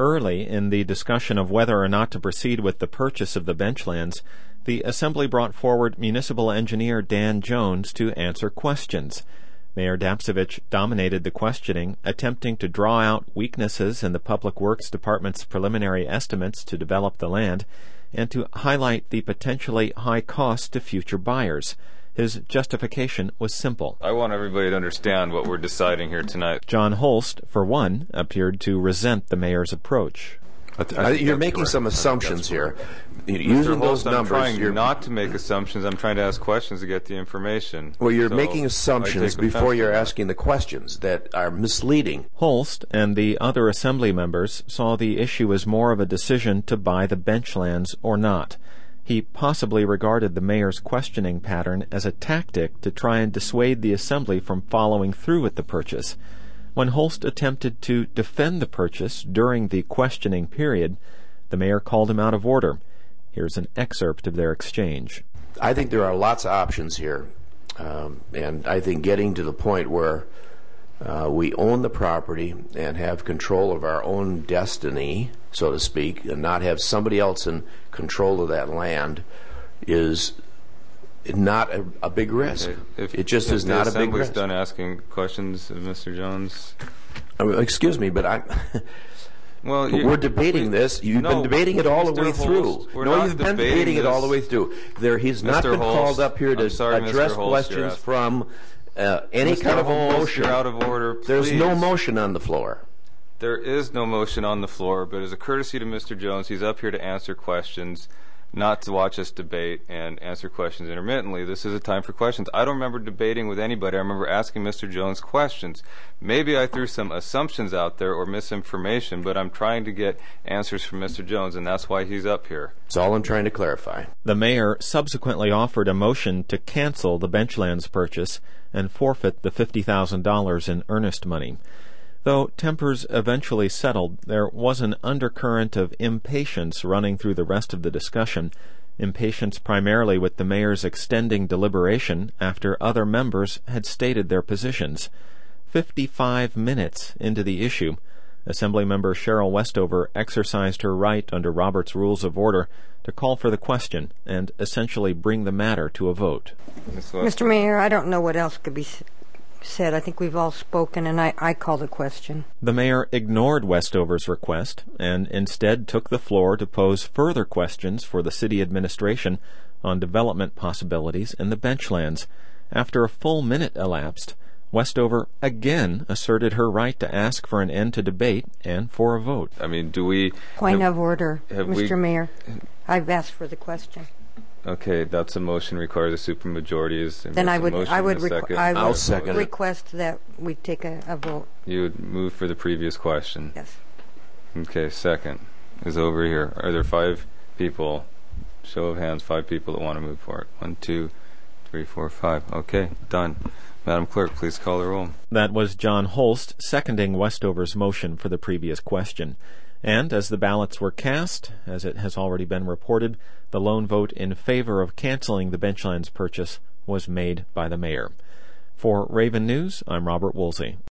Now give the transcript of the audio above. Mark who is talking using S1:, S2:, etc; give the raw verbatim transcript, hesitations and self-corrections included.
S1: Early in the discussion of whether or not to proceed with the purchase of the benchlands, the Assembly brought forward municipal engineer Dan Jones to answer questions. Mayor Dapcevich dominated the questioning, attempting to draw out weaknesses in the Public Works Department's preliminary estimates to develop the land and to highlight the potentially high cost to future buyers. His justification was simple.
S2: I want everybody to understand what we're deciding here tonight.
S1: John Holst, for one, appeared to resent the mayor's approach.
S3: I th- I you're making correct. some assumptions here. Using
S2: Mister
S3: those
S2: Holst,
S3: numbers,
S2: I'm trying
S3: you're
S2: not to make assumptions. I'm trying to ask questions to get the information.
S3: Well, you're
S2: so
S3: making assumptions before you're asking the questions that are misleading.
S1: Holst and the other Assembly members saw the issue as more of a decision to buy the benchlands or not. He possibly regarded the mayor's questioning pattern as a tactic to try and dissuade the Assembly from following through with the purchase. When Holst attempted to defend the purchase during the questioning period, the mayor called him out of order. Here's an excerpt of their exchange.
S3: I think there are lots of options here, um, and I think getting to the point where uh, we own the property and have control of our own destiny, so to speak, and not have somebody else in control of that land is not a, a big risk.
S2: Okay. If,
S3: it just
S2: if
S3: is not a big risk.
S2: The Assembly's done asking questions of Mister Jones.
S3: I mean, excuse me, but I.
S2: Well,
S3: you, we're debating we, this. You've
S2: no,
S3: been debating it all
S2: Mister
S3: the way
S2: Holst,
S3: through. No, you've been debating
S2: this.
S3: it all the way through. There, he's
S2: Mister
S3: not been
S2: Holst,
S3: called up here to
S2: sorry,
S3: address
S2: Holst,
S3: questions from uh, any
S2: Mister
S3: kind of
S2: Holst,
S3: motion.
S2: You're out of order. Please.
S3: There's no motion on the floor.
S2: There is no motion on the floor, but as a courtesy to Mister Jones, he's up here to answer questions, not to watch us debate and answer questions intermittently. This is a time for questions. I don't remember debating with anybody. I remember asking Mister Jones questions. Maybe I threw some assumptions out there or misinformation, but I'm trying to get answers from Mister Jones, and that's why he's up here.
S3: That's all I'm trying to clarify.
S1: The mayor subsequently offered a motion to cancel the benchlands purchase and forfeit the fifty thousand dollars in earnest money. Though tempers eventually settled, there was an undercurrent of impatience running through the rest of the discussion, impatience primarily with the mayor's extending deliberation after other members had stated their positions. Fifty-five minutes into the issue, Assemblymember Cheryl Westover exercised her right under Robert's Rules of Order to call for the question and essentially bring the matter to a vote.
S4: Mister Mayor, I don't know what else could be said. said. I think we've all spoken, and I, I call the question.
S1: The mayor ignored Westover's request and instead took the floor to pose further questions for the city administration on development possibilities in the benchlands. After a full minute elapsed, Westover again asserted her right to ask for an end to debate and for a vote.
S2: I mean, do we...
S4: Point
S2: have,
S4: of order, Mister
S2: We,
S4: Mayor. I've asked for the question.
S2: Okay, that's a motion requires a supermajority. Is
S4: then I would, I would,
S2: requ-
S4: I would
S3: I'll second
S4: request it. that we take a, a vote.
S2: You would move for the previous question.
S4: Yes.
S2: Okay, second is over here. Are there five people? Show of hands, five people that want to move for it. One, two, three, four, five. Okay, done. Madam Clerk, please call the roll.
S1: That was John Holst seconding Westover's motion for the previous question. And as the ballots were cast, as it has already been reported, the lone vote in favor of canceling the benchlands purchase was made by the mayor. For Raven News, I'm Robert Woolsey.